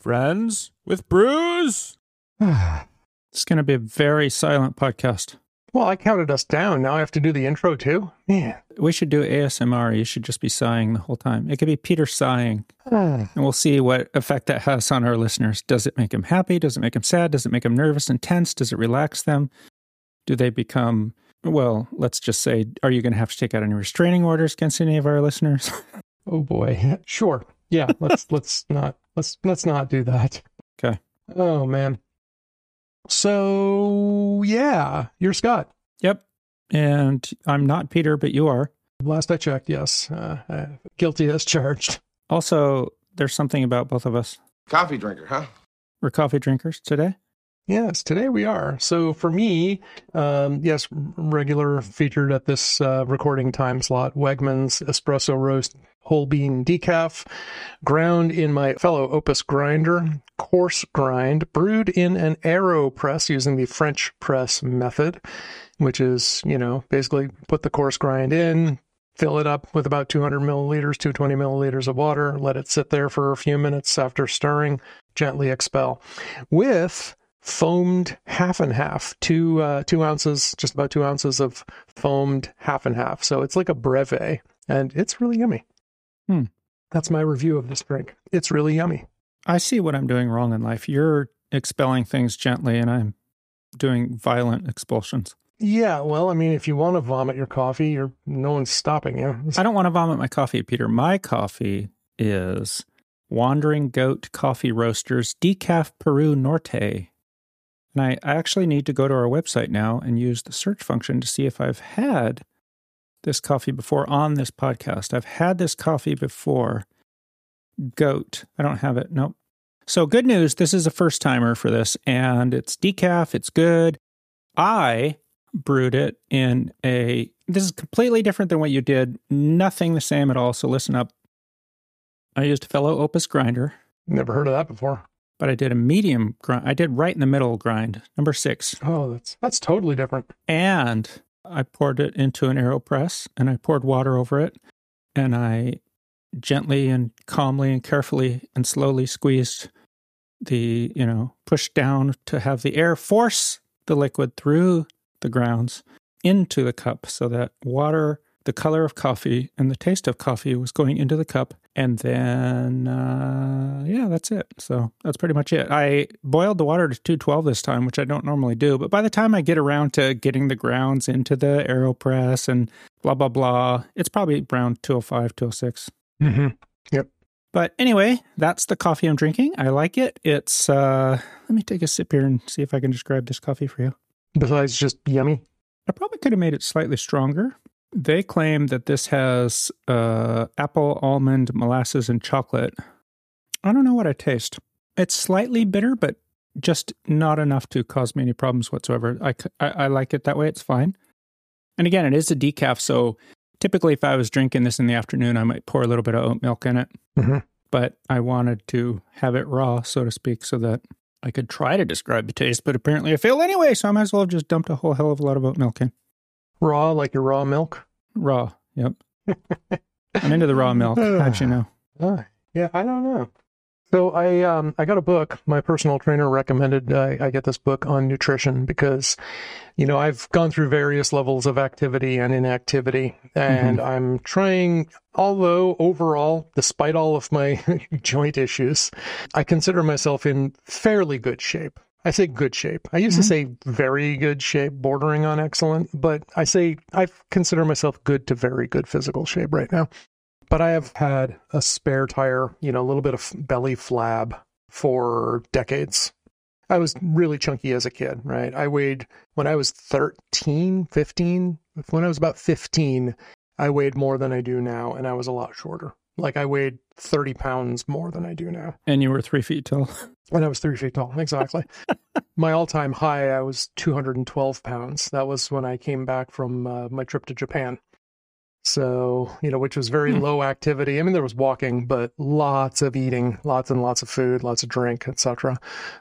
Friends with Brews. It's going to be a very silent podcast. Well, I counted us down. Now I have to do the intro too? Man. We should do ASMR. You should just be sighing the whole time. It could be Peter sighing. And we'll see what effect that has on our listeners. Does it make them happy? Does it make them sad? Does it make them nervous and tense? Does it relax them? Do they become, well, let's just say, are you going to have to take out any restraining orders against any of our listeners? Oh boy. Sure. Yeah, let's not do that. Okay. Oh man. So, yeah, you're Scott. Yep. And I'm not Peter, but you are. Last I checked, yes. Guilty as charged. Also, there's something about both of us. Coffee drinker, huh? We're coffee drinkers today. Yes, today we are. So for me, yes, regular featured at this recording time slot, Wegmans Espresso Roast Whole Bean Decaf, ground in my fellow Opus grinder, coarse grind, brewed in an AeroPress using the French press method, which is, basically put the coarse grind in, fill it up with about 200 milliliters, 220 milliliters of water, let it sit there for a few minutes after stirring, gently expel. With foamed half and half, 2 ounces, just about 2 ounces of foamed half and half. So it's like a breve, and it's really yummy. That's my review of this drink. It's really yummy. I see what I'm doing wrong in life. You're expelling things gently, and I'm doing violent expulsions. Yeah, well, I mean, if you want to vomit your coffee, no one's stopping you. I don't want to vomit my coffee, Peter. My coffee is Wandering Goat Coffee Roasters Decaf Peru Norte. And I actually need to go to our website now and use the search function to see if I've had this coffee before on this podcast. I've had this coffee before. Goat. I don't have it. Nope. So good news. This is a first timer for this, and it's decaf. It's good. I brewed it this is completely different than what you did. Nothing the same at all. So listen up. I used a fellow Opus grinder. Never heard of that before. But I did a medium grind. I did right in the middle grind, number 6. Oh, that's totally different. And I poured it into an AeroPress, and I poured water over it, and I gently and calmly and carefully and slowly squeezed pushed down to have the air force the liquid through the grounds into the cup so that water, the color of coffee, and the taste of coffee was going into the cup. And then, that's it. So that's pretty much it. I boiled the water to 212 this time, which I don't normally do. But by the time I get around to getting the grounds into the AeroPress and blah, blah, blah, it's probably around 205, 206. Mm-hmm. Yep. But anyway, that's the coffee I'm drinking. I like it. It's, let me take a sip here and see if I can describe this coffee for you. Besides just yummy? I probably could have made it slightly stronger. They claim that this has apple, almond, molasses, and chocolate. I don't know what I taste. It's slightly bitter, but just not enough to cause me any problems whatsoever. I like it that way. It's fine. And again, it is a decaf, so typically if I was drinking this in the afternoon, I might pour a little bit of oat milk in it. Mm-hmm. But I wanted to have it raw, so to speak, so that I could try to describe the taste, but apparently I failed anyway, so I might as well have just dumped a whole hell of a lot of oat milk in. Raw, like your raw milk? Raw, yep. I'm into the raw milk, how'd you know? Yeah, I don't know. So I got a book. My personal trainer recommended I get this book on nutrition because, I've gone through various levels of activity and inactivity, and I'm trying, although overall, despite all of my joint issues, I consider myself in fairly good shape. I say good shape. I used to say very good shape, bordering on excellent, but I consider myself good to very good physical shape right now. But I have had a spare tire, a little bit of belly flab for decades. I was really chunky as a kid, right? I weighed, when I was 13, 15, when I was about 15, I weighed more than I do now, and I was a lot shorter. Like I weighed 30 pounds more than I do now. And you were 3 feet tall. And I was 3 feet tall, exactly. My all-time high, I was 212 pounds. That was when I came back from my trip to Japan. So, which was very low activity. I mean, there was walking, but lots of eating, lots and lots of food, lots of drink, etc.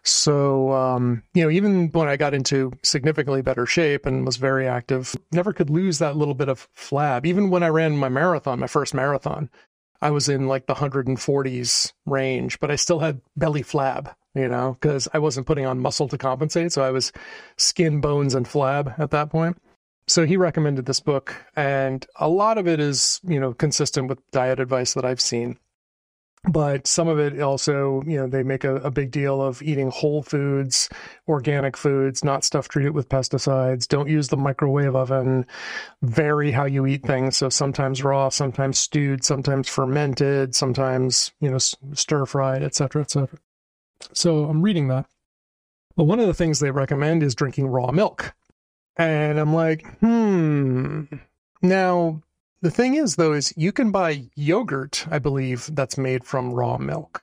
So, even when I got into significantly better shape and was very active, never could lose that little bit of flab. Even when I ran my marathon, my first marathon, I was in like the 140s range, but I still had belly flab, because I wasn't putting on muscle to compensate. So I was skin, bones, and flab at that point. So he recommended this book, and a lot of it is, consistent with diet advice that I've seen. But some of it also, they make a big deal of eating whole foods, organic foods, not stuff treated with pesticides. Don't use the microwave oven. Vary how you eat things. So sometimes raw, sometimes stewed, sometimes fermented, sometimes, stir fried, et cetera, et cetera. So I'm reading that. But one of the things they recommend is drinking raw milk. And I'm like, Now, the thing is, though, is you can buy yogurt, I believe, that's made from raw milk.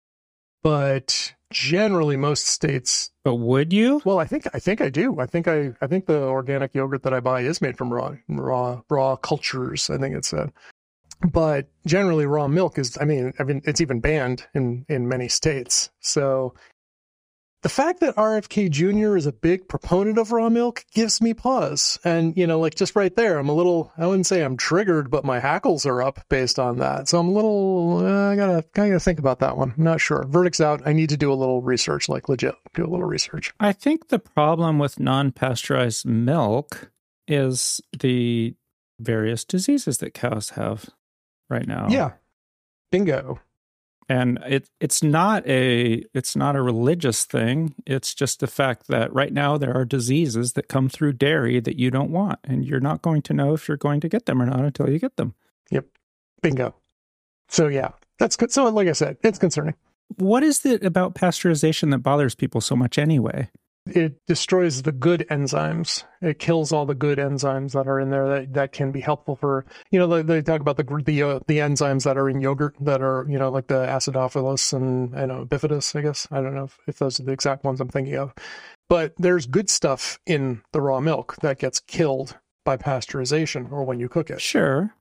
But generally, most states. But would you? Well, I think I do. I think the organic yogurt that I buy is made from raw cultures, I think it said. But generally, raw milk is. I mean, it's even banned in many states. So the fact that RFK Jr. is a big proponent of raw milk gives me pause. And, just right there, I'm a little, I wouldn't say I'm triggered, but my hackles are up based on that. So I'm a little, I gotta think about that one. I'm not sure. Verdict's out. I need to do a little research, like legit, do a little research. I think the problem with non-pasteurized milk is the various diseases that cows have right now. Yeah. Bingo. And it's not a religious thing. It's just the fact that right now there are diseases that come through dairy that you don't want, and you're not going to know if you're going to get them or not until you get them. Yep. Bingo. So yeah, that's good. So like I said, it's concerning. What is it about pasteurization that bothers people so much anyway? It destroys the good enzymes. It kills all the good enzymes that are in there that can be helpful for, they talk about the enzymes that are in yogurt that are, like the acidophilus and bifidus, I guess. I don't know if those are the exact ones I'm thinking of. But there's good stuff in the raw milk that gets killed by pasteurization or when you cook it. Sure.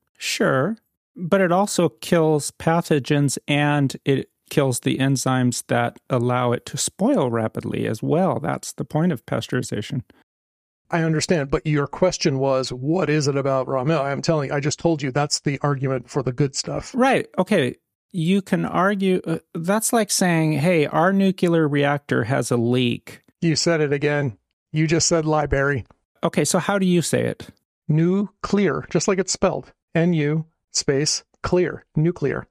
But it also kills pathogens, and it kills the enzymes that allow it to spoil rapidly as well. That's the point of pasteurization. I understand, but your question was, what is it about raw milk? I just told you that's the argument for the good stuff. Right. Okay. You can argue, that's like saying, hey, our nuclear reactor has a leak. You said it again. You just said library. Okay, so how do you say it? Nuclear, just like it's spelled. N-U space clear. Nuclear.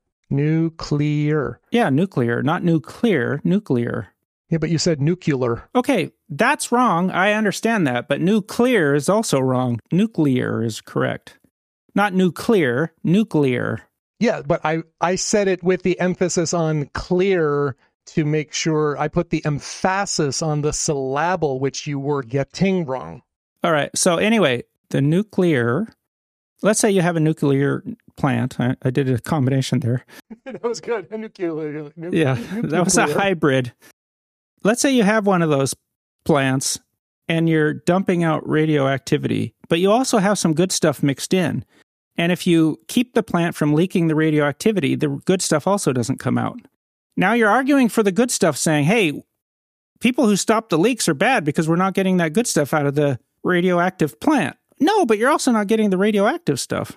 Nuclear. Yeah, nuclear, not nuclear, nuclear. Yeah, but you said nuclear. Okay, that's wrong. I understand that, but nuclear is also wrong. Nuclear is correct. Not nuclear, nuclear. Yeah, but I said it with the emphasis on clear to make sure I put the emphasis on the syllable, which you were getting wrong. All right, so anyway, the nuclear, let's say you have a nuclear plant. I did a combination there. That was good. A nuclear. Yeah, that was a hybrid. Let's say you have one of those plants and you're dumping out radioactivity, but you also have some good stuff mixed in. And if you keep the plant from leaking the radioactivity, the good stuff also doesn't come out. Now you're arguing for the good stuff, saying, hey, people who stop the leaks are bad because we're not getting that good stuff out of the radioactive plant. No, but you're also not getting the radioactive stuff.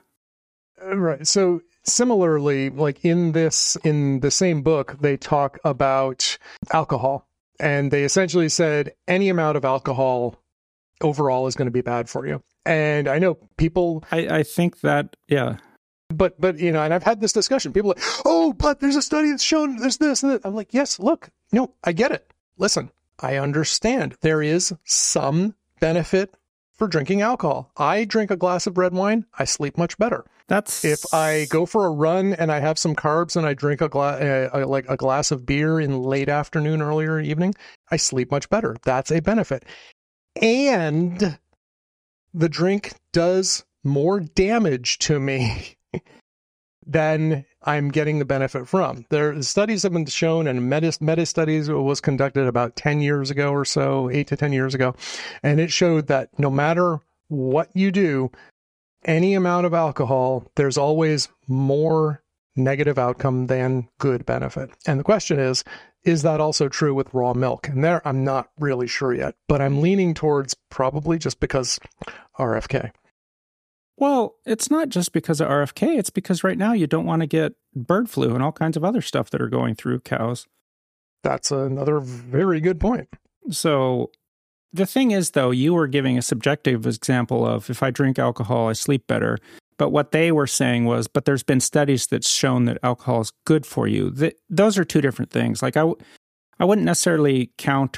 Right. So similarly, like in the same book, they talk about alcohol, and they essentially said any amount of alcohol overall is going to be bad for you. And I know people, I think that, yeah. But and I've had this discussion. People are like, oh, but there's a study that's shown there's this and that. I'm like, yes, look, no, I get it. Listen, I understand there is some benefit for drinking alcohol. I drink a glass of red wine, I sleep much better. If I go for a run and I have some carbs and I drink a glass of beer in late afternoon, earlier evening, I sleep much better. That's a benefit. And the drink does more damage to me than I'm getting the benefit from. The studies have been shown, and meta studies was conducted about 10 years ago or so, 8 to 10 years ago. And it showed that no matter what you do, any amount of alcohol, there's always more negative outcome than good benefit. And the question is that also true with raw milk? And there, I'm not really sure yet, but I'm leaning towards probably just because RFK. Well, it's not just because of RFK. It's because right now you don't want to get bird flu and all kinds of other stuff that are going through cows. That's another very good point. So the thing is, though, you were giving a subjective example of if I drink alcohol, I sleep better. But what they were saying was, but there's been studies that's shown that alcohol is good for you. Those are two different things. Like I wouldn't necessarily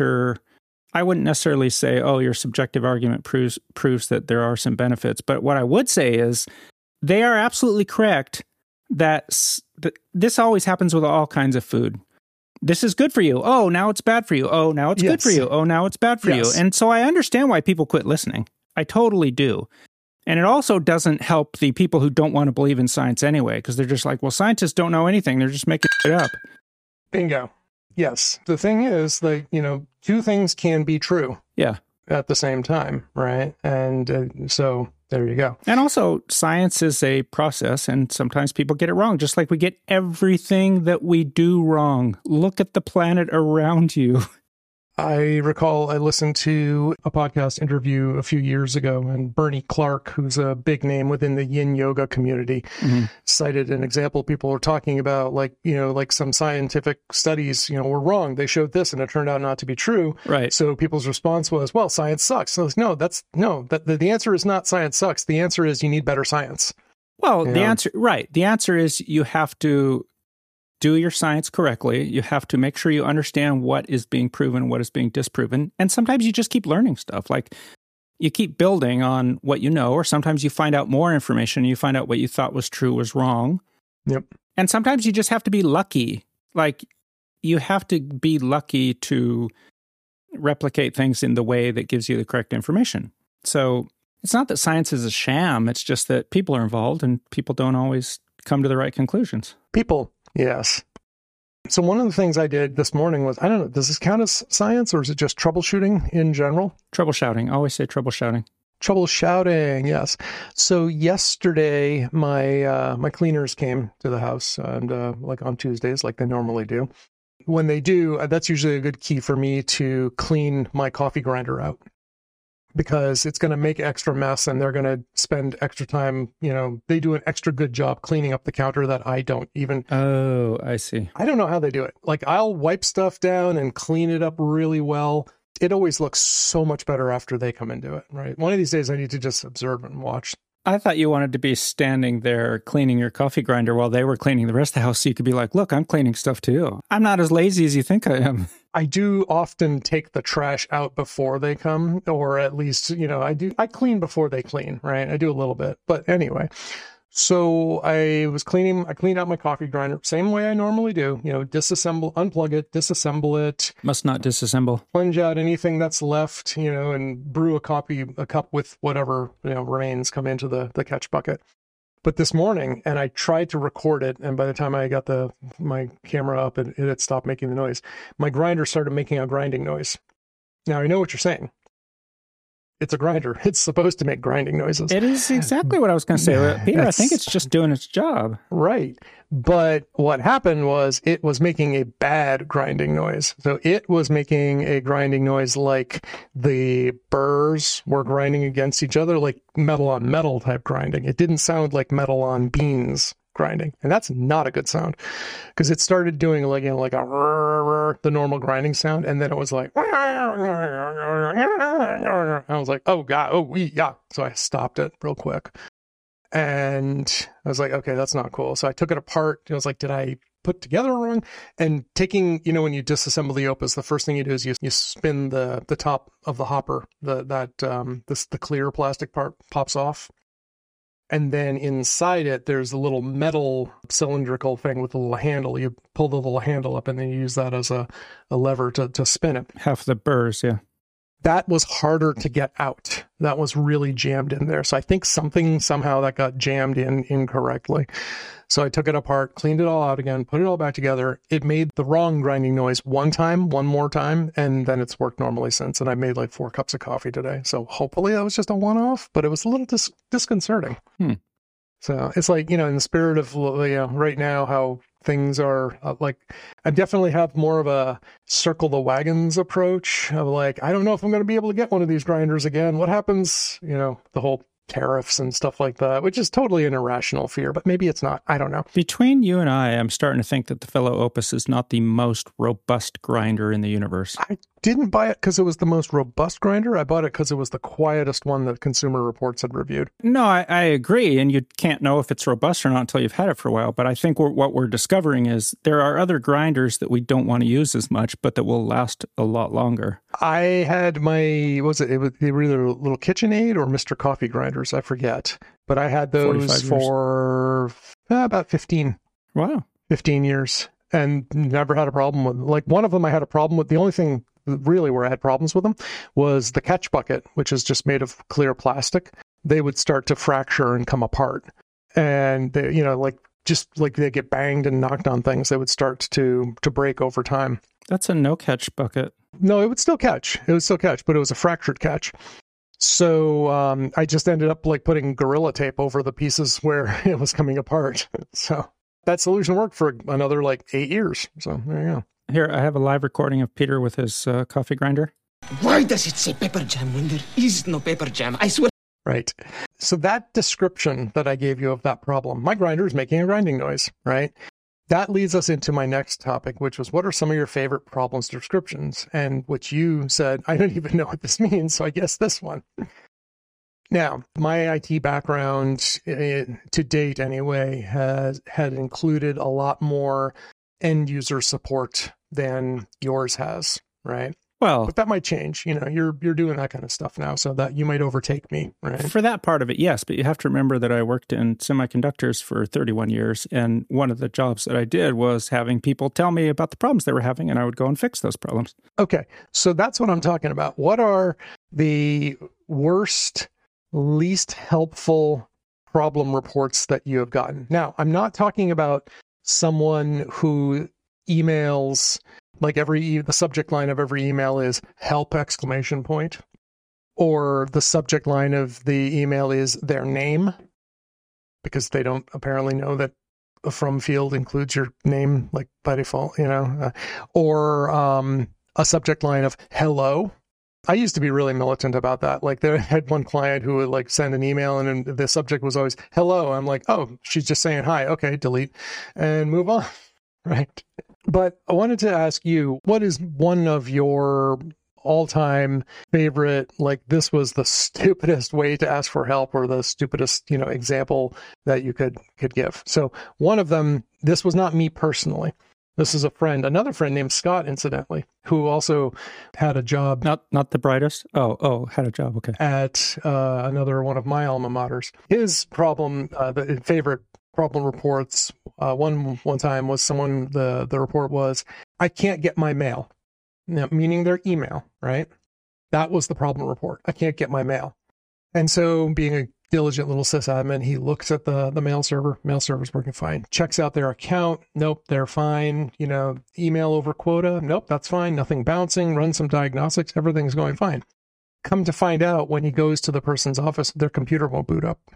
I wouldn't necessarily say, oh, your subjective argument proves that there are some benefits. But what I would say is they are absolutely correct that this always happens with all kinds of food. This is good for you. Oh, now it's bad for you. Oh, now it's good for you. Oh, now it's bad for you. And so I understand why people quit listening. I totally do. And it also doesn't help the people who don't want to believe in science anyway, because they're just like, well, scientists don't know anything. They're just making it up. Bingo. Yes. The thing is, like, two things can be true. Yeah. At the same time, right? And so there you go. And also, science is a process, and sometimes people get it wrong, just like we get everything that we do wrong. Look at the planet around you. I recall I listened to a podcast interview a few years ago, and Bernie Clark, who's a big name within the yin yoga community, cited an example. People were talking about, like some scientific studies, were wrong. They showed this and it turned out not to be true. Right. So people's response was, well, science sucks. So the answer is not science sucks. The answer is you need better science. Well, the answer is you have to do your science correctly. You have to make sure you understand what is being proven, what is being disproven. And sometimes you just keep learning stuff. Like you keep building on what you know, or sometimes you find out more information and you find out what you thought was true was wrong. Yep. And sometimes you just have to be lucky. Like you have to be lucky to replicate things in the way that gives you the correct information. So it's not that science is a sham. It's just that people are involved and people don't always come to the right conclusions. People. Yes. So one of the things I did this morning was, I don't know, does this count as science or is it just troubleshooting in general? Troubleshooting. I always say troubleshooting. Troubleshooting, yes. So yesterday, my cleaners came to the house, and like on Tuesdays, like they normally do. When they do, that's usually a good key for me to clean my coffee grinder out, because it's going to make extra mess and they're going to spend extra time, they do an extra good job cleaning up the counter that I don't even. Oh, I see. I don't know how they do it. Like I'll wipe stuff down and clean it up really well. It always looks so much better after they come and do it, right? One of these days I need to just observe and watch. I thought you wanted to be standing there cleaning your coffee grinder while they were cleaning the rest of the house so you could be like, look, I'm cleaning stuff too. I'm not as lazy as you think I am. I do often take the trash out before they come, or at least, I clean before they clean, right? I do a little bit, but anyway. So I cleaned out my coffee grinder, same way I normally do, unplug it, disassemble it. Must not disassemble. Plunge out anything that's left, and brew a cup with whatever, remains come into the catch bucket. But this morning, and I tried to record it, and by the time I got my camera up, it had stopped making the noise. My grinder started making a grinding noise. Now, I know what you're saying. It's a grinder. It's supposed to make grinding noises. It is exactly what I was going to say. Peter, I think it's just doing its job. Right. But what happened was it was making a bad grinding noise. So it was making a grinding noise like the burrs were grinding against each other, like metal on metal type grinding. It didn't sound like metal on beans grinding. And that's not a good sound, because it started doing like the normal grinding sound. And then it was like, I was like, oh God, yeah. So I stopped it real quick. And I was like, okay, that's not cool. So I took it apart. I was like, did I put together wrong? And taking, when you disassemble the Opus, the first thing you do is you spin the top of the hopper, the clear plastic part pops off. And then inside it, there's a little metal cylindrical thing with a little handle. You pull the little handle up and then you use that as a lever to spin it. Half the burrs, yeah. That was harder to get out. That was really jammed in there. So I think somehow that got jammed in incorrectly. So I took it apart, cleaned it all out again, put it all back together. It made the wrong grinding noise one more time, and then it's worked normally since. And I made like 4 cups of coffee today. So hopefully that was just a one-off, but it was a little disconcerting. So it's like, in the spirit of right now, how things are I definitely have more of a circle the wagons approach of like, I don't know if I'm going to be able to get one of these grinders again. What happens, the whole tariffs and stuff like that, which is totally an irrational fear, but maybe it's not. I don't know. Between you and I'm starting to think that the fellow Opus is not the most robust grinder in the universe. I didn't buy it because it was the most robust grinder. I bought it because it was the quietest one that Consumer Reports had reviewed. No, I agree. And you can't know if it's robust or not until you've had it for a while. But I think what we're discovering is there are other grinders that we don't want to use as much, but that will last a lot longer. I had they were either little KitchenAid or Mr. Coffee grinders. I forget. But I had those for about 15 years and never had a problem with, like, one of them I had a problem with. The only thing really where I had problems with them was the catch bucket, which is just made of clear plastic. They would start to fracture and come apart. And they, just like they get banged and knocked on things, they would start to break over time. That's a no catch bucket. No, it would still catch. But it was a fractured catch. So I just ended up like putting Gorilla Tape over the pieces where it was coming apart. So that solution worked for another 8 years. So there you go. Here, I have a live recording of Peter with his coffee grinder. Why does it say pepper jam when there is no pepper jam? I swear. Right. So that description that I gave you of that problem, my grinder is making a grinding noise, right? That leads us into my next topic, which was, what are some of your favorite problems descriptions? And which you said, I don't even know what this means, so I guess this one. Now, my IT background, to date anyway, had included a lot more end user support than yours has, right? Well, but that might change. You're doing that kind of stuff now, so that you might overtake me, right? For that part of it, yes. But you have to remember that I worked in semiconductors for 31 years. And one of the jobs that I did was having people tell me about the problems they were having, and I would go and fix those problems. Okay. So that's what I'm talking about. What are the worst, least helpful problem reports that you have gotten? Now, I'm not talking about someone who emails, like the subject line of every email is help ! Or the subject line of the email is their name, because they don't apparently know that a from field includes your name, like by default, or a subject line of hello. I used to be really militant about that. Like, I had one client who would send an email and the subject was always hello. I'm like, oh, she's just saying hi. Okay, delete and move on. Right. But I wanted to ask you, what is one of your all-time favorite, this was the stupidest way to ask for help, or the stupidest, example that you could give? So one of them, this was not me personally. This is another friend named Scott, incidentally, who also had a job. Not the brightest? Oh, had a job, okay. At another one of my alma maters. His problem, the favorite problem reports, one time was the report was, I can't get my mail. Now, meaning their email, right? That was the problem report. I can't get my mail. And so, being a diligent little sysadmin, he looks at the mail server. Mail server's working fine. Checks out their account. Nope, they're fine. Email over quota. Nope, that's fine. Nothing bouncing. Run some diagnostics. Everything's going fine. Come to find out, when he goes to the person's office, their computer won't boot up.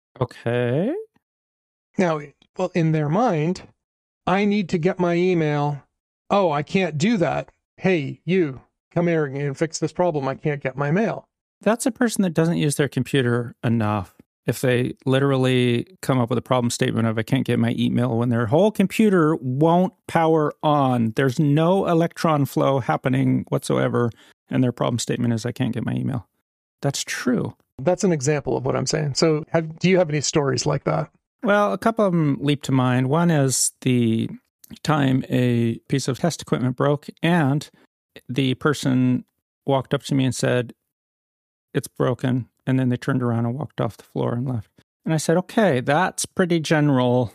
Okay. Now, well, in their mind, I need to get my email. Oh, I can't do that. Hey, you, come here and fix this problem. I can't get my mail. That's a person that doesn't use their computer enough. If they literally come up with a problem statement of, I can't get my email, when their whole computer won't power on, there's no electron flow happening whatsoever, and their problem statement is, I can't get my email. That's true. That's an example of what I'm saying. So do you have any stories like that? Well, a couple of them leap to mind. One is the time a piece of test equipment broke, and the person walked up to me and said, it's broken. And then they turned around and walked off the floor and left. And I said, okay, that's pretty general.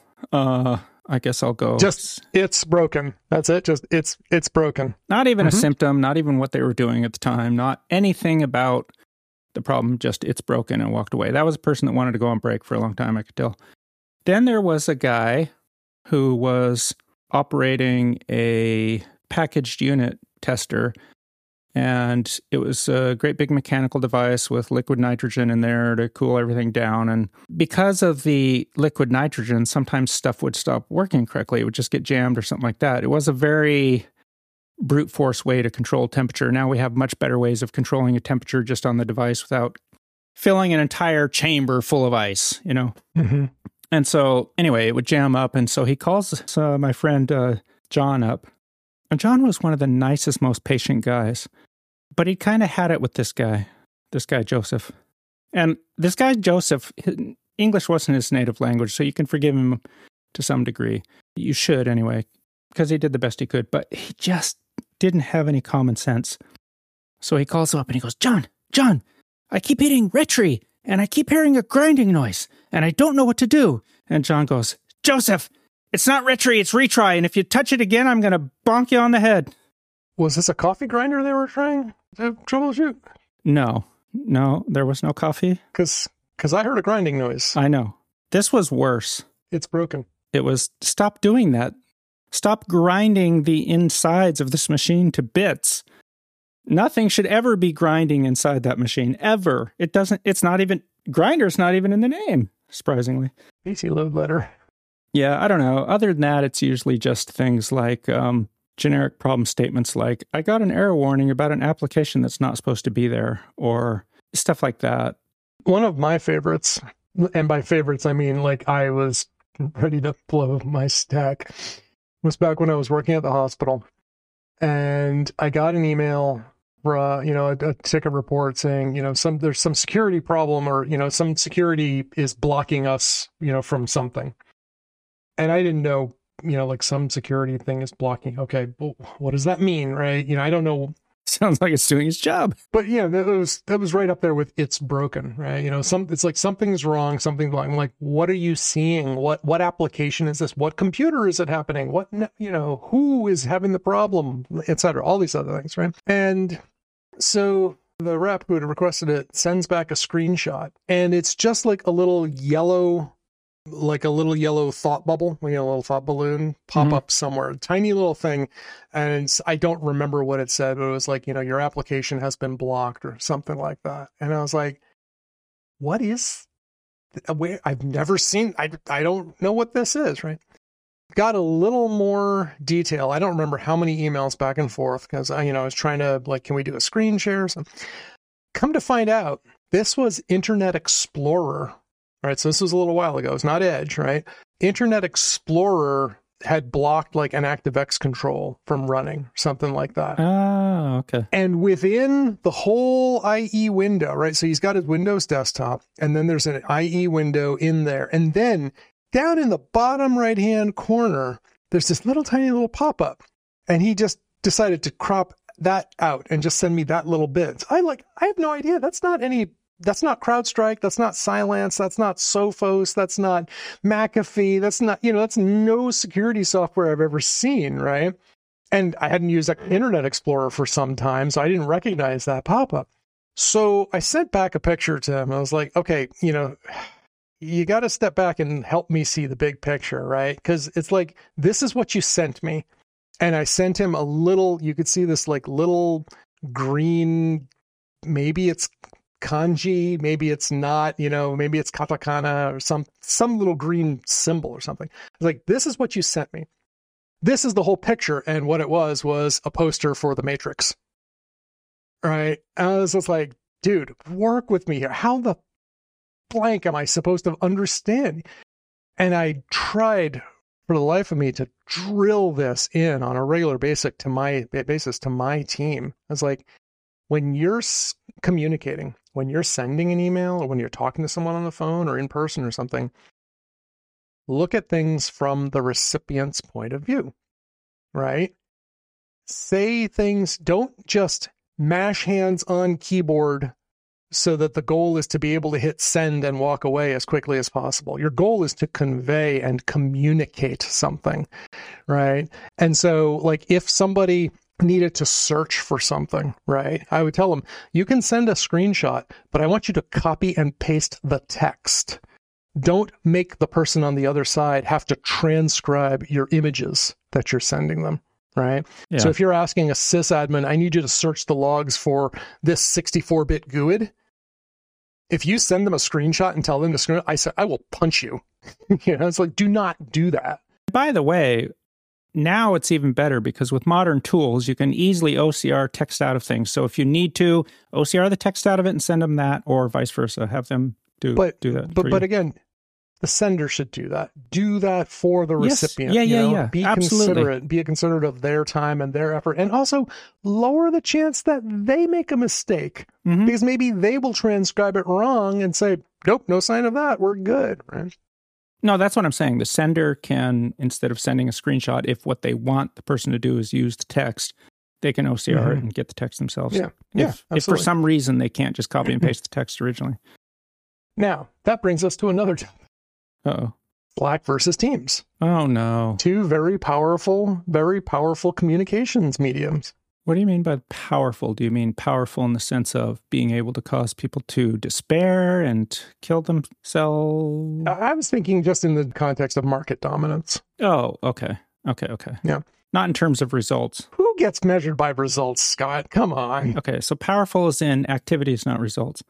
I guess I'll go. Just, it's broken. That's it. Just, it's broken. Not even a symptom, not even what they were doing at the time, not anything about the problem, just it's broken, and walked away. That was a person that wanted to go on break for a long time, I could tell. Then there was a guy who was operating a packaged unit tester, and it was a great big mechanical device with liquid nitrogen in there to cool everything down. And because of the liquid nitrogen, sometimes stuff would stop working correctly. It would just get jammed or something like that. It was a very brute force way to control temperature. Now we have much better ways of controlling a temperature just on the device without filling an entire chamber full of ice, you know? Mm-hmm. And so, anyway, it would jam up. And so he calls my friend John up. And John was one of the nicest, most patient guys. But he kind of had it with this guy Joseph. And this guy Joseph, English wasn't his native language, so you can forgive him to some degree. You should, anyway, because he did the best he could. But he just didn't have any common sense. So he calls up and he goes, John, I keep hitting retry, and I keep hearing a grinding noise, and I don't know what to do. And John goes, Joseph, it's not retry, it's retry, and if you touch it again, I'm going to bonk you on the head. Was this a coffee grinder they were trying to troubleshoot? No, there was no coffee. Because I heard a grinding noise. I know. This was worse. It's broken. It was, stop doing that. Stop grinding the insides of this machine to bits. Nothing should ever be grinding inside that machine, ever. Grinder's not even in the name, surprisingly. PC load letter. Yeah, I don't know. Other than that, it's usually just things like generic problem statements like, I got an error warning about an application that's not supposed to be there, or stuff like that. One of my favorites, and by favorites, I mean like I was ready to blow my stack, was back when I was working at the hospital. And I got an email, a ticket report saying, there's some security problem, or, some security is blocking us, from something. And I didn't know, like some security thing is blocking. Okay, well, what does that mean, right? I don't know. Sounds like it's doing its job. But yeah, that was right up there with it's broken, right? It's like something's wrong, something's wrong. I'm like, what are you seeing? What application is this? What computer is it happening? What, who is having the problem, etc. All these other things, right? And so the rep who had requested it sends back a screenshot, and it's just like a little yellow thought bubble, a little thought balloon pop up somewhere, a tiny little thing. And I don't remember what it said, but it was like, your application has been blocked or something like that. And I was like, what is, I've never seen, I don't know what this is, right? Got a little more detail. I don't remember how many emails back and forth, because I was trying to can we do a screen share? So, come to find out, this was Internet Explorer. Right, so this was a little while ago. It's not Edge, right? Internet Explorer had blocked an ActiveX control from running, something like that. Oh, okay. And within the whole IE window, right? So he's got his Windows desktop, and then there's an IE window in there. And then down in the bottom right-hand corner, there's this tiny little pop-up. And he just decided to crop that out and just send me that little bit. I have no idea. That's not CrowdStrike, that's not Cylance, that's not Sophos, that's not McAfee, that's not, that's no security software I've ever seen, right? And I hadn't used Internet Explorer for some time, so I didn't recognize that pop-up. So I sent back a picture to him. I was like, okay, you got to step back and help me see the big picture, right? Because it's like, this is what you sent me. And I sent him a little, you could see this little green, maybe it's kanji, maybe it's not, maybe it's katakana or some little green symbol or something. It's like, this is what you sent me. This is the whole picture. And what it was a poster for The Matrix. Right? And I was just like, dude, work with me here. How the blank am I supposed to understand? And I tried for the life of me to drill this in on a regular basis to my team. I was like, when you're communicating, when you're sending an email, or when you're talking to someone on the phone or in person or something, look at things from the recipient's point of view, right? Say things, don't just mash hands on keyboard so that the goal is to be able to hit send and walk away as quickly as possible. Your goal is to convey and communicate something, right? And so, if somebody needed to search for something, right? I would tell them, you can send a screenshot, but I want you to copy and paste the text. Don't make the person on the other side have to transcribe your images that you're sending them, right? Yeah. So if you're asking a sysadmin, I need you to search the logs for this 64-bit GUID, if you send them a screenshot and tell them to screen, I will punch you. It's like, do not do that. By the way, now it's even better because with modern tools, you can easily OCR text out of things. So if you need to, OCR the text out of it and send them that, or vice versa. Have them do that. But again, the sender should do that. Do that for the recipient. Yeah. Be Absolutely. considerate. Be considerate of their time and their effort. And also lower the chance that they make a mistake. Mhm. Because maybe they will transcribe it wrong and say, nope, no sign of that. We're good. Right? No, that's what I'm saying. The sender can, instead of sending a screenshot, if what they want the person to do is use the text, they can OCR it and get the text themselves. If for some reason they can't just copy and paste the text originally. Now, that brings us to another topic. Uh-oh. Slack versus Teams. Oh, no. Two very powerful communications mediums. What do you mean by powerful? Do you mean powerful in the sense of being able to cause people to despair and kill themselves? I was thinking just in the context of market dominance. Oh, okay. Yeah. Not in terms of results. Who gets measured by results, Scott? Come on. Okay, so powerful is in activities, not results.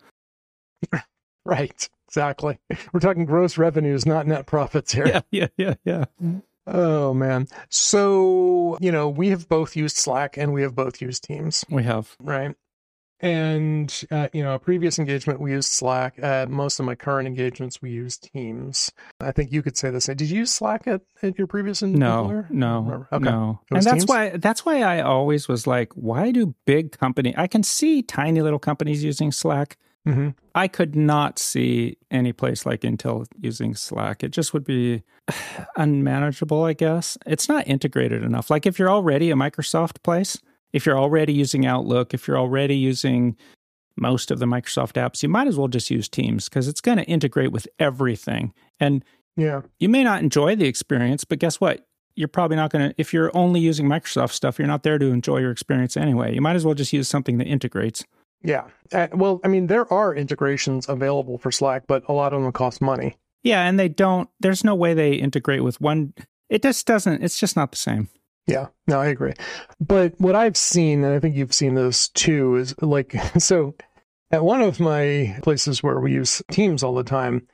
Right, exactly. We're talking gross revenues, not net profits here. Yeah. Oh, man. So, we have both used Slack and we have both used Teams. We have. Right. And, a previous engagement, we used Slack. At most of my current engagements, we use Teams. I think you could say this. Did you use Slack at your previous employer? No. Okay. No. It was And Teams? that's why I always was like, why do big company? I can see tiny little companies using Slack. Mm-hmm. I could not see any place like Intel using Slack. It just would be unmanageable, I guess. It's not integrated enough. Like if you're already a Microsoft place, if you're already using Outlook, if you're already using most of the Microsoft apps, you might as well just use Teams because it's going to integrate with everything. And you may not enjoy the experience, but guess what? You're probably not going to, if you're only using Microsoft stuff, you're not there to enjoy your experience anyway. You might as well just use something that integrates. Yeah. Well, I mean, there are integrations available for Slack, but a lot of them cost money. Yeah, and there's no way they integrate with one. It's just not the same. Yeah, no, I agree. But what I've seen, and I think you've seen this too, is like, so at one of my places where we use Teams all the time,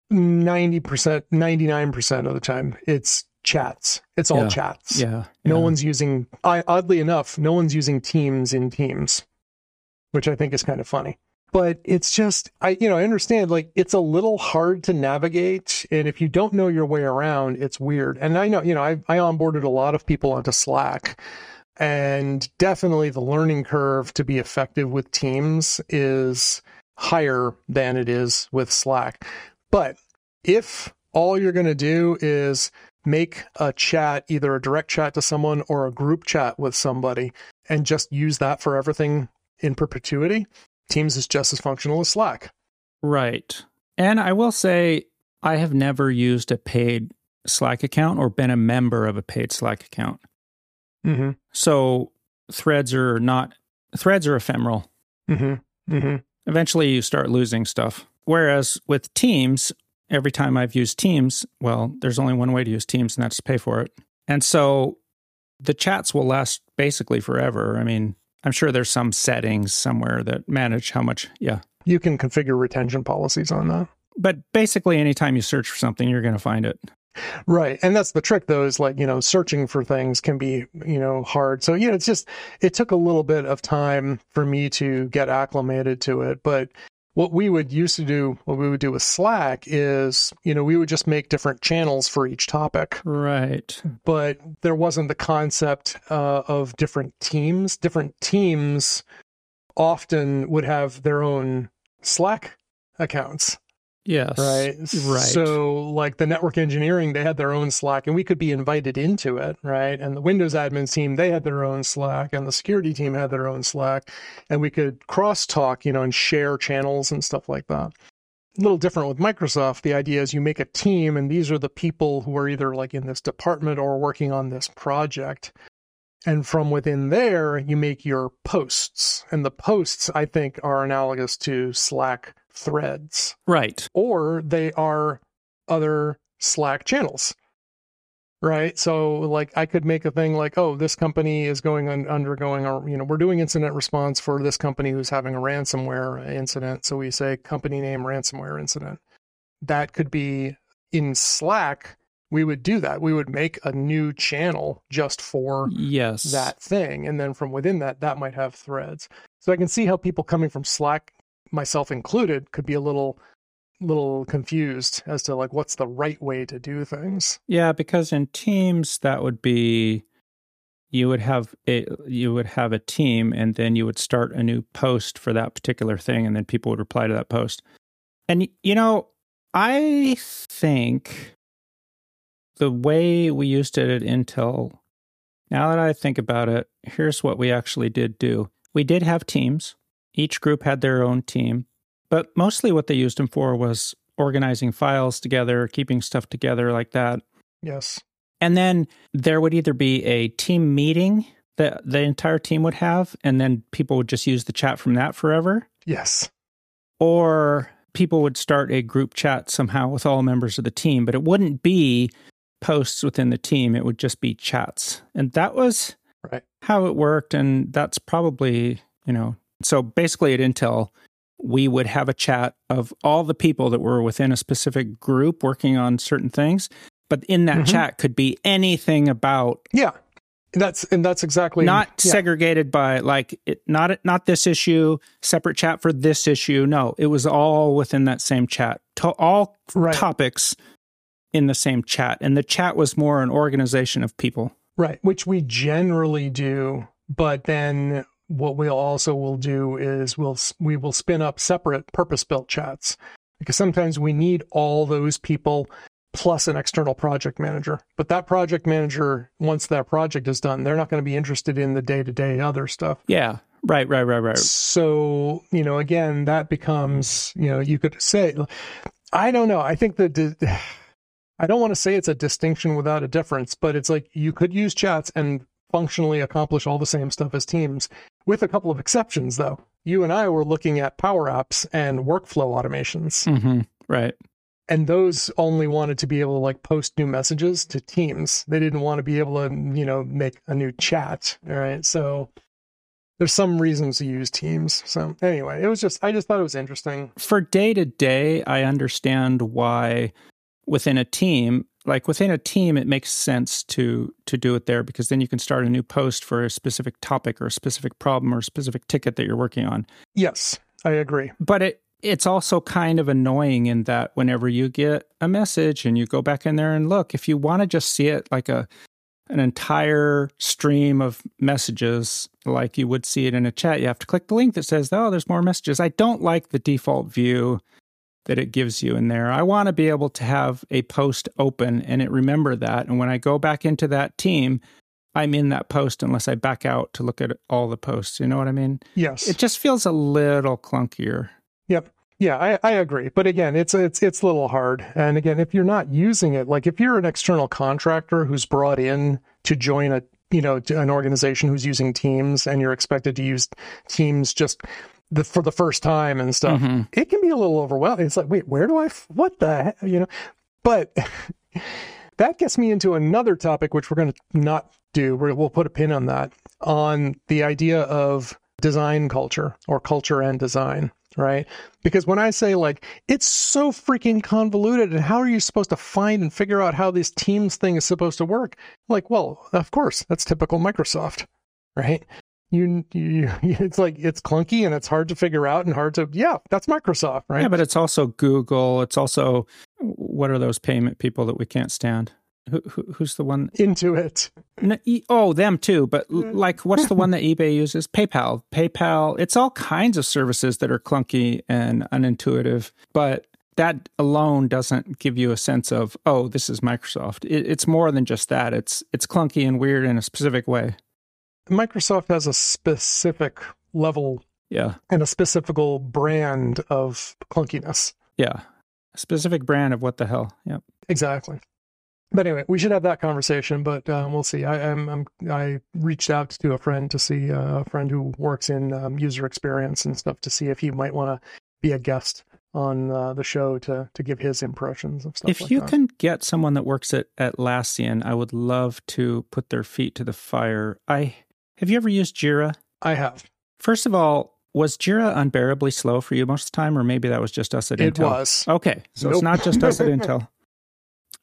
90%, 99% of the time, it's chats. It's all chats. Yeah. No one's using, oddly enough, no one's using Teams in Teams, which I think is kind of funny. But it's just, I understand, like, it's a little hard to navigate. And if you don't know your way around, it's weird. And I know, I onboarded a lot of people onto Slack. And definitely the learning curve to be effective with Teams is higher than it is with Slack. But if all you're going to do is make a chat, either a direct chat to someone or a group chat with somebody, and just use that for everything in perpetuity, Teams is just as functional as Slack. Right. And I will say, I have never used a paid Slack account or been a member of a paid Slack account. Mm-hmm. So threads are ephemeral. Mm-hmm. Mm-hmm. Eventually you start losing stuff. Whereas with Teams, every time I've used Teams, well, there's only one way to use Teams, and that's to pay for it. And so the chats will last basically forever. I mean, I'm sure there's some settings somewhere that manage how much, You can configure retention policies on that. But basically, anytime you search for something, you're going to find it. Right. And that's the trick, though, is like, searching for things can be, hard. So, it's just, it took a little bit of time for me to get acclimated to it. But what we would do with Slack is, we would just make different channels for each topic. Right. But there wasn't the concept of different teams. Different teams often would have their own Slack accounts. Yes. Right. So like the network engineering, they had their own Slack and we could be invited into it. Right. And the Windows admin team, they had their own Slack, and the security team had their own Slack, and we could crosstalk, and share channels and stuff like that. A little different with Microsoft. The idea is you make a team, and these are the people who are either like in this department or working on this project. And from within there, you make your posts. And the posts, I think, are analogous to Slack threads. Right. Or they are other Slack channels. Right. So like I could make a thing like, oh, this company is undergoing, or, we're doing incident response for this company who's having a ransomware incident. So we say company name ransomware incident. That could be in Slack we would do that. We would make a new channel just for Yes. that thing. And then from within that might have threads. So I can see how people coming from Slack, myself included, could be a little confused as to like what's the right way to do things. Yeah, because in Teams that would be you would have a team, and then you would start a new post for that particular thing, and then people would reply to that post. And I think the way we used it at Intel, now that I think about it, here's what we actually did do. We did have teams. Each group had their own team, but mostly what they used them for was organizing files together, keeping stuff together like that. Yes. And then there would either be a team meeting that the entire team would have, and then people would just use the chat from that forever. Yes. Or people would start a group chat somehow with all members of the team, but it wouldn't be posts within the team. It would just be chats. And that was right. How it worked. And that's probably, so basically at Intel, we would have a chat of all the people that were within a specific group working on certain things. But in that chat could be anything about. Yeah. That's exactly not segregated by not this issue, separate chat for this issue. No, it was all within that same chat. All topics in the same chat. And the chat was more an organization of people. Right. Which we generally do. But then what we also will do is we will spin up separate purpose-built chats, because sometimes we need all those people plus an external project manager. But that project manager, once that project is done, they're not going to be interested in the day-to-day other stuff. Yeah, right. So, again, that becomes, you could say, I don't know. I think that I don't want to say it's a distinction without a difference, but it's like you could use chats and functionally accomplish all the same stuff as teams, with a couple of exceptions, though. You and I were looking at Power Apps and workflow automations. Mm-hmm. Right. And those only wanted to be able to post new messages to teams. They didn't want to be able to, make a new chat. All right. So there's some reasons to use Teams. So anyway, I just thought it was interesting. For day to day, I understand why within a team, it makes sense to do it there, because then you can start a new post for a specific topic or a specific problem or a specific ticket that you're working on. Yes, I agree. But it's also kind of annoying in that whenever you get a message and you go back in there and look, if you want to just see it like an entire stream of messages, like you would see it in a chat, you have to click the link that says, oh, there's more messages. I don't like the default view that it gives you in there. I want to be able to have a post open and it remember that. And when I go back into that team, I'm in that post unless I back out to look at all the posts. You know what I mean? Yes. It just feels a little clunkier. Yep. Yeah, I agree. But again, it's a little hard. And again, if you're not using it, like if you're an external contractor who's brought in to join an organization who's using Teams, and you're expected to use Teams just for the first time and stuff, it can be a little overwhelming. It's like, wait, what the heck? But that gets me into another topic, which we're going to not do. We'll put a pin on that, on the idea of design culture, or culture and design. Right? Because when I say it's so freaking convoluted, and how are you supposed to find and figure out how this Teams thing is supposed to work? Well, of course, that's typical Microsoft, right? It's it's clunky and it's hard to figure out and that's Microsoft, right? Yeah, but it's also Google. It's also, what are those payment people that we can't stand? Who's the one? Intuit. Them too. But what's the one that eBay uses? PayPal. It's all kinds of services that are clunky and unintuitive. But that alone doesn't give you a sense of, oh, this is Microsoft. It's more than just that. It's clunky and weird in a specific way. Microsoft has a specific level, and a specific brand of clunkiness. Yeah, a specific brand of what the hell. Yep, exactly. But anyway, we should have that conversation, but we'll see. I reached out to a friend to see a friend who works in user experience and stuff, to see if he might want to be a guest on the show to give his impressions of stuff. If you can get someone that works at Atlassian, I would love to put their feet to the fire. Have you ever used Jira? I have. First of all, was Jira unbearably slow for you most of the time, or maybe that was just us at Intel? It was. Okay, so It's not just us at Intel.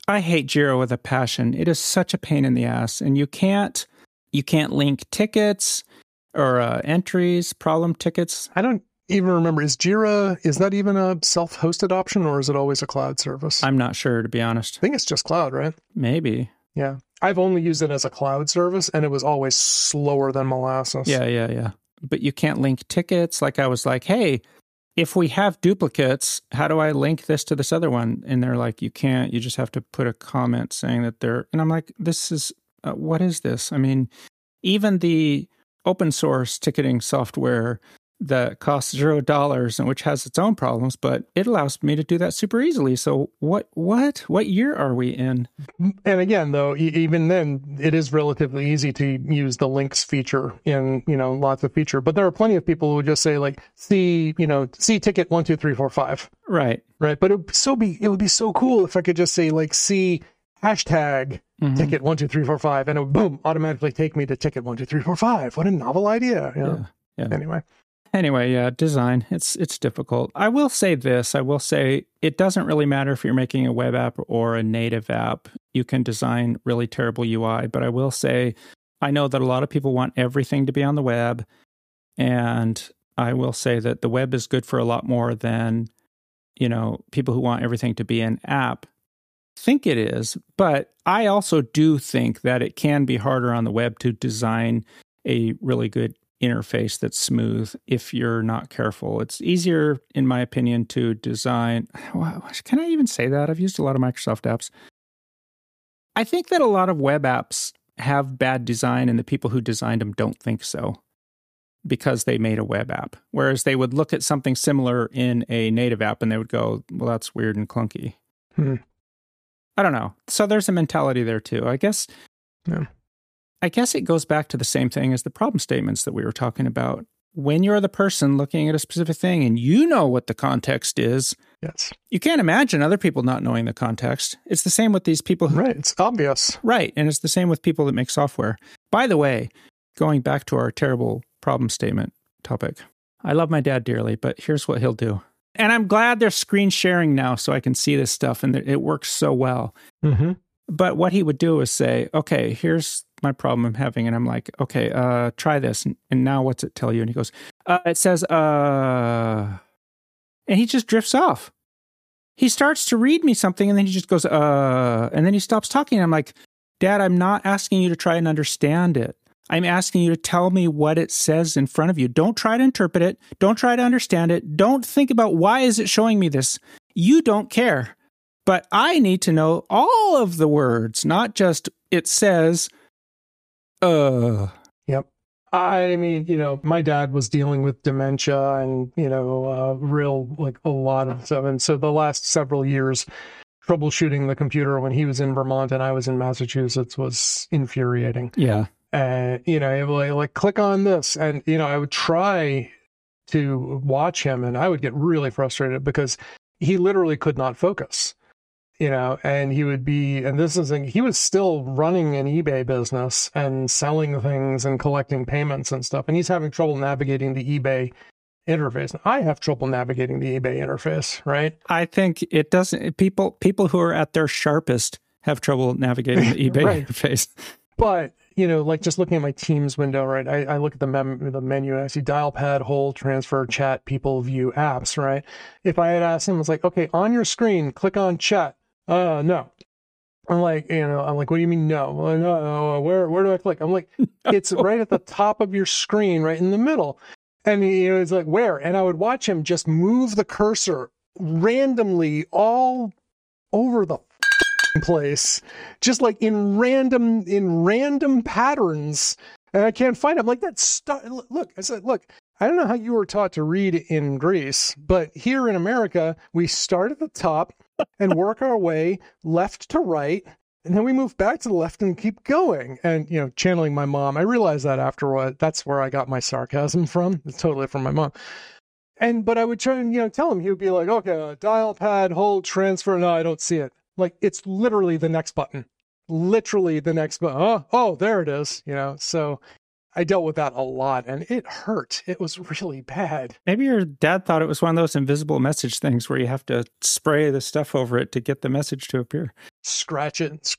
I hate Jira with a passion. It is such a pain in the ass, and you can't link tickets or entries, problem tickets. I don't even remember. Is that even a self-hosted option, or is it always a cloud service? I'm not sure, to be honest. I think it's just cloud, right? Maybe. Yeah. I've only used it as a cloud service, and it was always slower than molasses. Yeah. But you can't link tickets. Like I was like, hey, if we have duplicates, how do I link this to this other one? And they're like, you can't. You just have to put a comment saying that they're... And I'm like, this is... what is this? I mean, even the open source ticketing software that costs $0 and which has its own problems, but it allows me to do that super easily. So what year are we in? And again, though, even then, it is relatively easy to use the links feature in, lots of feature. But there are plenty of people who would just say like, see ticket 12345. Right. But it would be so cool if I could just say like, see hashtag ticket 12345, and it would boom automatically take me to ticket 12345. What a novel idea. Yeah. Anyway, yeah, design. It's difficult. I will say this. It doesn't really matter if you're making a web app or a native app. You can design really terrible UI, but I will say I know that a lot of people want everything to be on the web, and I will say that the web is good for a lot more than, people who want everything to be an app think it is. But I also do think that it can be harder on the web to design a really good interface that's smooth if you're not careful. It's easier, in my opinion, to design... Can I even say that? I've used a lot of Microsoft apps. I think that a lot of web apps have bad design, and the people who designed them don't think so because they made a web app. Whereas they would look at something similar in a native app and they would go, well, that's weird and clunky. I don't know. So there's a mentality there too. I guess it goes back to the same thing as the problem statements that we were talking about. When you're the person looking at a specific thing and you know what the context is, yes, you can't imagine other people not knowing the context. It's the same with these people who... Right, it's obvious. Right, and it's the same with people that make software. By the way, going back to our terrible problem statement topic, I love my dad dearly, but here's what he'll do. And I'm glad they're screen sharing now so I can see this stuff, and it works so well. Mm-hmm. But what he would do is say, okay, here's my problem I'm having. And I'm like, okay, try this. And now what's it tell you? And he goes, it says, and he just drifts off. He starts to read me something and then he just goes, and then he stops talking. I'm like, Dad, I'm not asking you to try and understand it. I'm asking you to tell me what it says in front of you. Don't try to interpret it. Don't try to understand it. Don't think about why is it showing me this. You don't care. But I need to know all of the words, not just it says, Yep. I mean, my dad was dealing with dementia and, a lot of stuff. And so the last several years, troubleshooting the computer when he was in Vermont and I was in Massachusetts was infuriating. Yeah. Like click on this. And, I would try to watch him and I would get really frustrated because he literally could not focus. And he was still running an eBay business and selling things and collecting payments and stuff. And he's having trouble navigating the eBay interface. I have trouble navigating the eBay interface, right? I think it doesn't. People who are at their sharpest have trouble navigating the eBay right. interface. But, like just looking at my Teams window, right? I look at the menu, I see dial pad, hold, transfer, chat, people, view, apps, right? If I had asked him, it's like, okay, on your screen, click on chat. No. I'm like, what do you mean no? Well, no, where do I click? I'm like, it's right at the top of your screen, right in the middle. And it's like, where? And I would watch him just move the cursor randomly all over the place, just like in random patterns. And I can't find it. I'm like, look, I said, look, I don't know how you were taught to read in Greece, but here in America, we start at the top and work our way left to right, and then we move back to the left and keep going. And, channeling my mom, I realized that afterward, that's where I got my sarcasm from. It's totally from my mom. But I would try and, tell him, he would be like, okay, dial pad, hold, transfer. No, I don't see it. Like, it's literally the next button. Literally the next button. Oh, there it is. So I dealt with that a lot, and it hurt. It was really bad. Maybe your dad thought it was one of those invisible message things where you have to spray the stuff over it to get the message to appear. Scratch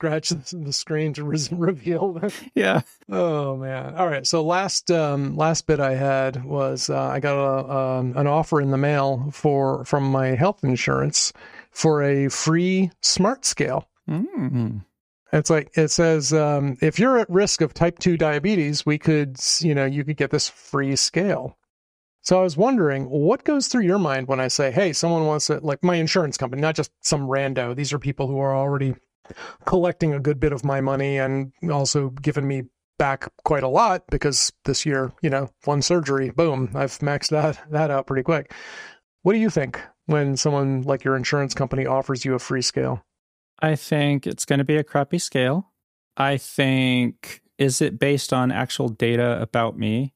the screen to reveal that. Yeah. Oh man. All right. So last bit I had was I got an offer in the mail from my health insurance for a free smart scale. Mm. It's like, it says, if you're at risk of type 2 diabetes, you could get this free scale. So I was wondering, what goes through your mind when I say, hey, someone wants to, like my insurance company, not just some rando. These are people who are already collecting a good bit of my money and also giving me back quite a lot because this year, one surgery, boom, I've maxed that out pretty quick. What do you think when someone like your insurance company offers you a free scale? I think it's going to be a crappy scale. I think, is it based on actual data about me?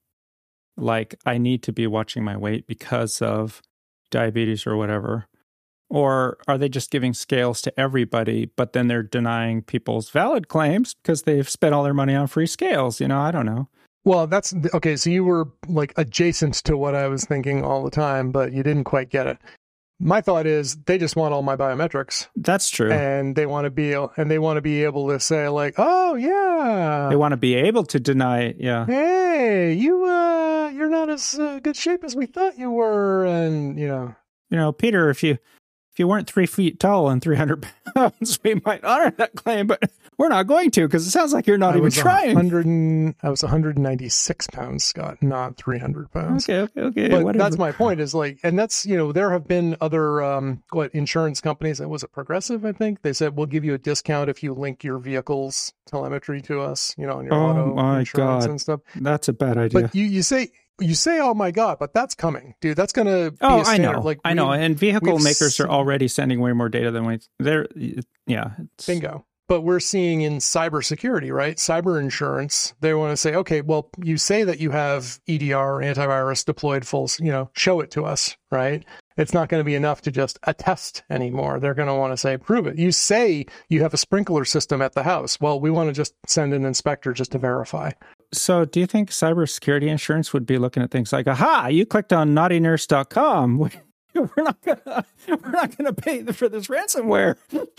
Like, I need to be watching my weight because of diabetes or whatever. Or are they just giving scales to everybody, but then they're denying people's valid claims because they've spent all their money on free scales? I don't know. Well, that's okay. So you were like adjacent to what I was thinking all the time, but you didn't quite get it. My thought is they just want all my biometrics. That's true. And they want to be able to say like, oh yeah. They want to be able to deny, yeah. Hey, you're not as good shape as we thought you were, and Peter, if you weren't 3 feet tall and 300 pounds, we might honor that claim, but we're not going to because it sounds like you're not even trying. I was 196 pounds, Scott, not 300 pounds. Okay. But whatever. that's my point is like, and that's, there have been other, insurance companies, was it Progressive, I think? They said, we'll give you a discount if you link your vehicle's telemetry to us, on your auto insurance and stuff. That's a bad idea. But you say, oh my God, but that's coming, dude. That's going to be a standard. I know. And vehicle makers are already sending way more data than bingo. But we're seeing in cybersecurity, right? Cyber insurance, they want to say, okay, well, you say that you have EDR, antivirus deployed full, show it to us, right? It's not going to be enough to just attest anymore. They're going to want to say, prove it. You say you have a sprinkler system at the house. Well, we want to just send an inspector just to verify. So do you think cybersecurity insurance would be looking at things like, aha, you clicked on naughtynurse.com. We're not gonna pay for this ransomware.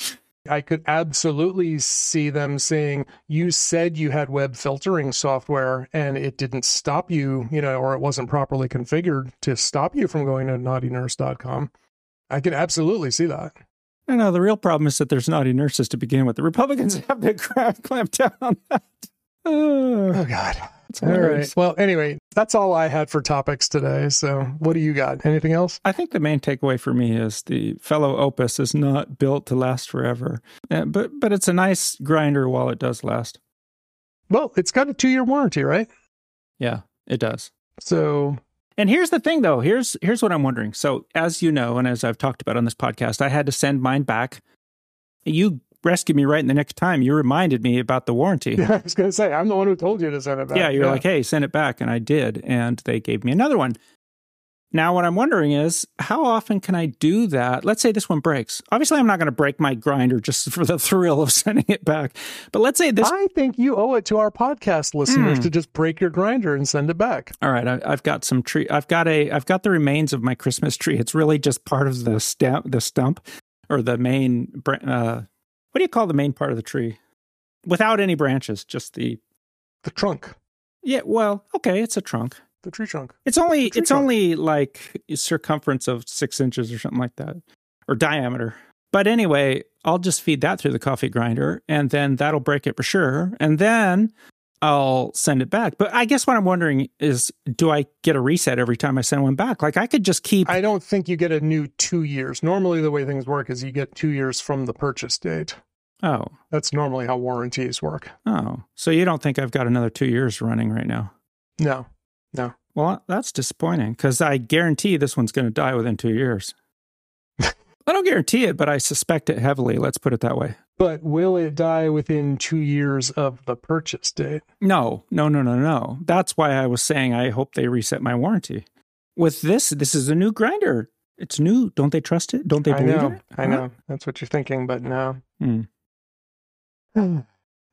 I could absolutely see them saying, you said you had web filtering software and it didn't stop you, or it wasn't properly configured to stop you from going to naughtynurse.com. I could absolutely see that. I know the real problem is that there's naughty nurses to begin with. The Republicans have to clamp down on that. Oh God. All right. Well, anyway, that's all I had for topics today. So what do you got? Anything else? I think the main takeaway for me is the fellow Opus is not built to last forever. But it's a nice grinder while it does last. Well, it's got a 2-year warranty, right? Yeah, it does. So... And here's the thing, though. Here's what I'm wondering. So as you know, and as I've talked about on this podcast, I had to send mine back. You rescued me right in the next time. You reminded me about the warranty. Yeah, I was going to say, I'm the one who told you to send it back. Yeah, you're like, hey, send it back. And I did. And they gave me another one. Now, what I'm wondering is, how often can I do that? Let's say this one breaks. Obviously, I'm not going to break my grinder just for the thrill of sending it back. But let's say this... I think you owe it to our podcast listeners to just break your grinder and send it back. All right, I've got some tree. I've got the remains of my Christmas tree. It's really just part of the stump, or the main... what do you call the main part of the tree? Without any branches, just the trunk. Yeah, well, okay, it's a trunk. The tree trunk. It's only like circumference of 6 inches or something like that, or diameter. But anyway, I'll just feed that through the coffee grinder, and then that'll break it for sure. And then I'll send it back. But I guess what I'm wondering is, do I get a reset every time I send one back? Like I could just keep... I don't think you get a new 2 years. Normally the way things work is you get 2 years from the purchase date. Oh. That's normally how warranties work. Oh. So you don't think I've got another 2 years running right now? No. Well, that's disappointing, because I guarantee this one's going to die within 2 years. I don't guarantee it, but I suspect it heavily. Let's put it that way. But will it die within 2 years of the purchase date? No. That's why I was saying I hope they reset my warranty. With this is a new grinder. It's new. Don't they trust it? Don't they believe it? I know. That's what you're thinking, but no.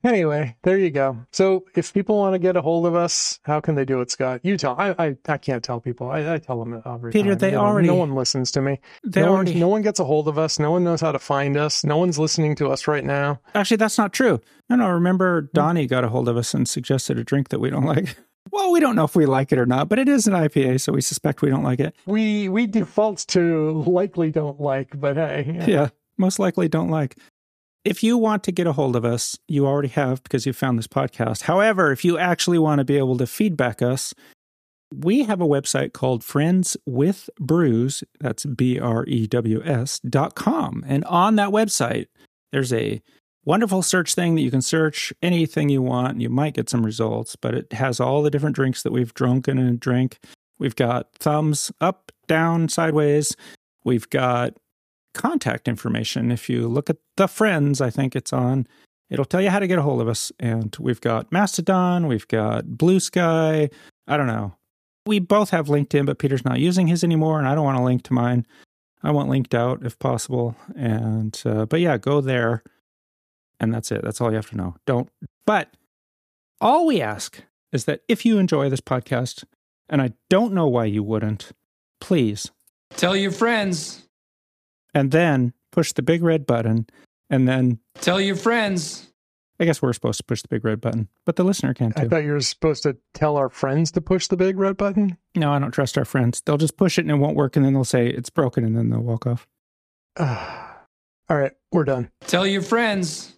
Anyway, there you go. So if people want to get a hold of us, how can they do it, Scott? You tell. I can't tell people. I tell them every Peter, time. they already... No one listens to me. No one gets a hold of us. No one knows how to find us. No one's listening to us right now. Actually, that's not true. No, remember Donnie got a hold of us and suggested a drink that we don't like. Well, we don't know if we like it or not, but it is an IPA, so we suspect we don't like it. We default to likely don't like, but hey. Yeah, most likely don't like. If you want to get a hold of us, you already have because you found this podcast. However, if you actually want to be able to feedback us, we have a website called friendswithbrews, that's BREWS.com. And on that website, there's a wonderful search thing that you can search anything you want. And you might get some results, but it has all the different drinks that we've drunken and drank. We've got thumbs up, down, sideways. We've got contact information. If you look at the friends, I think it's on, it'll tell you how to get a hold of us. And we've got Mastodon, we've got Blue Sky. I don't know. We both have LinkedIn, but Peter's not using his anymore, and I don't want to link to mine. I want linked out if possible. And, but yeah, go there. And that's it. That's all you have to know. But all we ask is that if you enjoy this podcast, and I don't know why you wouldn't, please tell your friends. And then push the big red button, and then tell your friends. I guess we're supposed to push the big red button, but the listener can too. I thought you were supposed to tell our friends to push the big red button. No, I don't trust our friends. They'll just push it and it won't work, and then they'll say it's broken, and then they'll walk off. All right, we're done. Tell your friends.